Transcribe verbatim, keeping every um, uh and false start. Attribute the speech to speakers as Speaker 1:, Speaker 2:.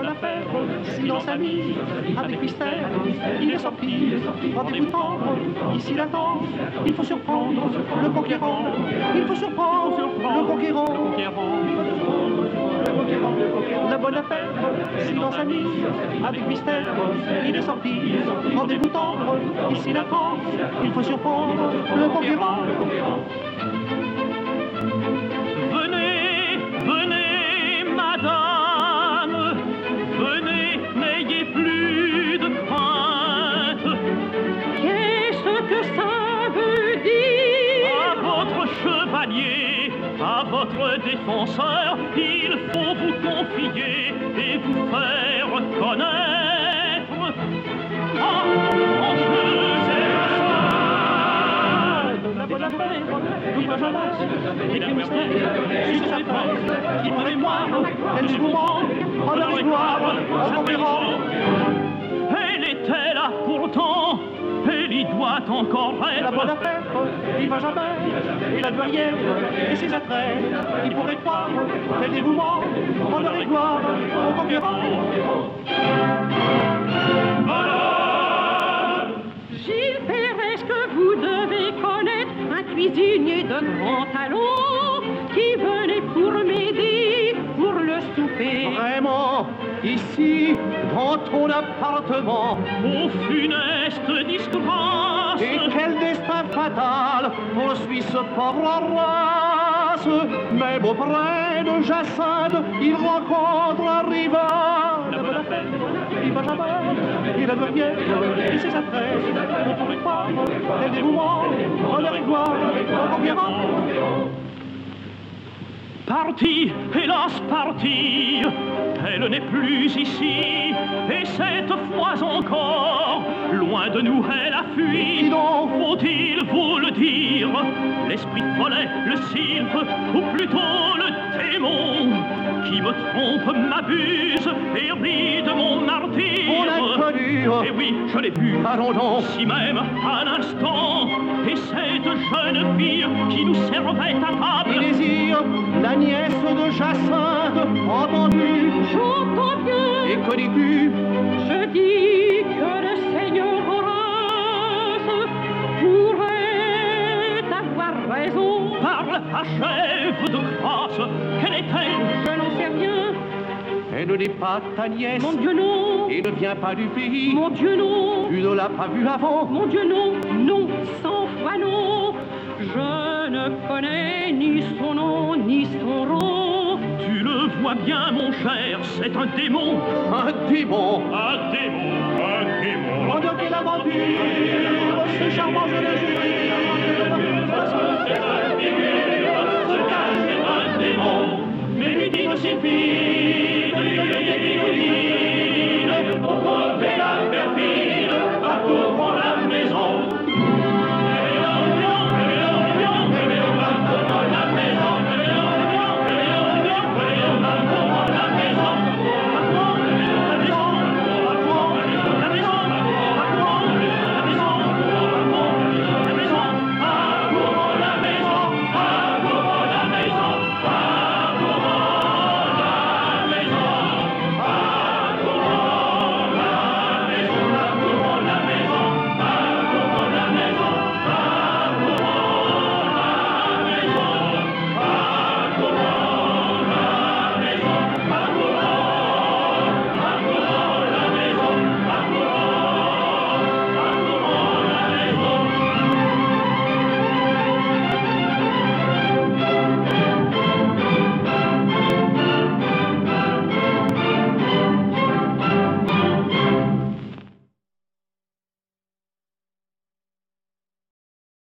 Speaker 1: bonne affaire, silence ami, avec mystère, il est sorti, rendez-vous tendre, ici l'attend, il faut surprendre le conquérant, il faut surprendre le conquérant, la bonne affaire, silence ami, avec mystère, il est sorti, rendez-vous tendre, ici l'attend, il faut surprendre le conquérant.
Speaker 2: Venez, venez, madame, venez, n'ayez plus de crainte.
Speaker 3: Qu'est-ce que ça veut dire?
Speaker 2: À votre chevalier, à votre défenseur, il faut vous confier et vous faire connaître. Ah, mon Dieu,
Speaker 1: La bonne affaire, nous pas jamais, et que mystère, juste sa presse, qui pour mémoire, elle se mourant, en leur gloire, en conquérant.
Speaker 2: elle était là pourtant, elle y doit encore être.
Speaker 1: La bonne affaire, il va jamais, et la douanière, et ses attraits, il pourrait croire, quel dévouement, en leur gloire, en conquérant.
Speaker 3: Gilles Ferret, est-ce que vous devez connaître un cuisinier de grand talent qui venait pour m'aider pour le souper?
Speaker 1: Vraiment, ici, dans ton appartement,
Speaker 2: Ô funeste disgrâce,
Speaker 1: et quel destin fatal poursuit ce pauvre race. Même auprès de Jacinthe, il rencontre un rival. La bonne affaire, il va jamais, il a douanière, et ses attraits, on pourrait croire, quel dévouement, honneur et gloire, en conquérant.
Speaker 2: partie, hélas partie, elle n'est plus ici, et cette fois encore, loin de nous elle a fui.
Speaker 1: Dis donc,
Speaker 2: faut-il vous le dire, l'esprit follet, le sylphe, ou plutôt le démon, qui me trompe, m'abuse, et rit de mon martyre.
Speaker 1: on l'a connu,
Speaker 2: Et oui, je l'ai vu,
Speaker 1: allons donc.
Speaker 2: si même à l'instant, et cette jeune fille qui nous servait à table.
Speaker 1: Il désire la nièce de Jacinthe, entends-tu?
Speaker 3: J'entends bien,
Speaker 1: Et connais-tu?
Speaker 3: je dis que le seigneur Horace pourrait avoir raison.
Speaker 2: Parle, achève de grâce, quelle est-elle?
Speaker 3: Je n'en sais rien,
Speaker 1: Elle n'est pas ta nièce,
Speaker 3: mon Dieu non,
Speaker 1: et ne vient pas du pays.
Speaker 3: mon Dieu non,
Speaker 1: Tu ne l'as pas vue avant.
Speaker 3: mon Dieu non, non, cent fois non. Je ne connais ni son nom, ni son rang.
Speaker 2: Tu le vois bien, mon cher, c'est un démon.
Speaker 1: Un démon.
Speaker 2: Un démon, un démon.
Speaker 1: Oh, de quelle aventure, ce charmant jeune jury